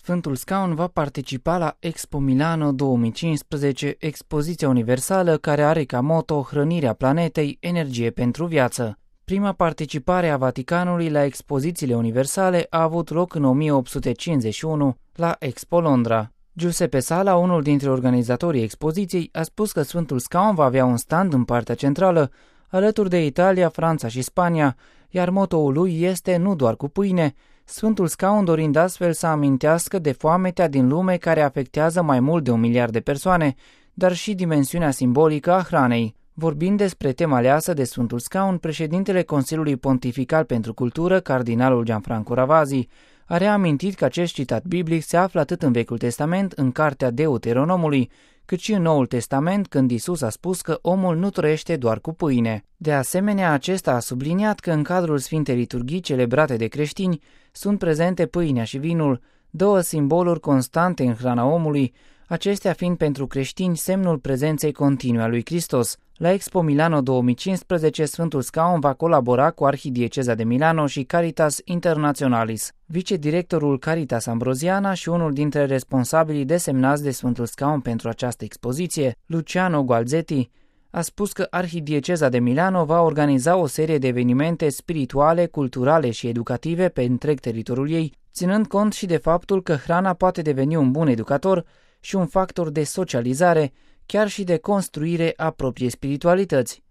Sfântul Scaun va participa la Expo Milano 2015, expoziția universală care are ca moto Hrănirea planetei, energie pentru viață. Prima participare a Vaticanului la expozițiile universale a avut loc în 1851 la Expo Londra. Giuseppe Sala, unul dintre organizatorii expoziției, a spus că Sfântul Scaun va avea un stand în partea centrală, alături de Italia, Franța și Spania, iar motoul lui este nu doar cu pâine, Sfântul Scaun dorind astfel să amintească de foametea din lume care afectează mai mult de 1 miliard de persoane, dar și dimensiunea simbolică a hranei. Vorbind despre tema aleasă de Sfântul Scaun, președintele Consiliului Pontifical pentru Cultură, cardinalul Gianfranco Ravasi, a reamintit că acest citat biblic se află atât în Vechiul Testament, în Cartea Deuteronomului, cât și în Noul Testament, când Isus a spus că omul nu trăiește doar cu pâine. De asemenea, acesta a subliniat că în cadrul Sfintei Liturghii celebrate de creștini sunt prezente pâinea și vinul, două simboluri constante în hrana omului, acestea fiind pentru creștini semnul prezenței continue a lui Hristos. La Expo Milano 2015, Sfântul Scaun va colabora cu Arhidieceza de Milano și Caritas Internationalis. Vicedirectorul Caritas Ambrosiana și unul dintre responsabilii desemnați de Sfântul Scaun pentru această expoziție, Luciano Gualzetti, a spus că Arhidieceza de Milano va organiza o serie de evenimente spirituale, culturale și educative pe întreg teritoriul ei, ținând cont și de faptul că hrana poate deveni un bun educator și un factor de socializare, chiar și de construire a propriei spiritualități.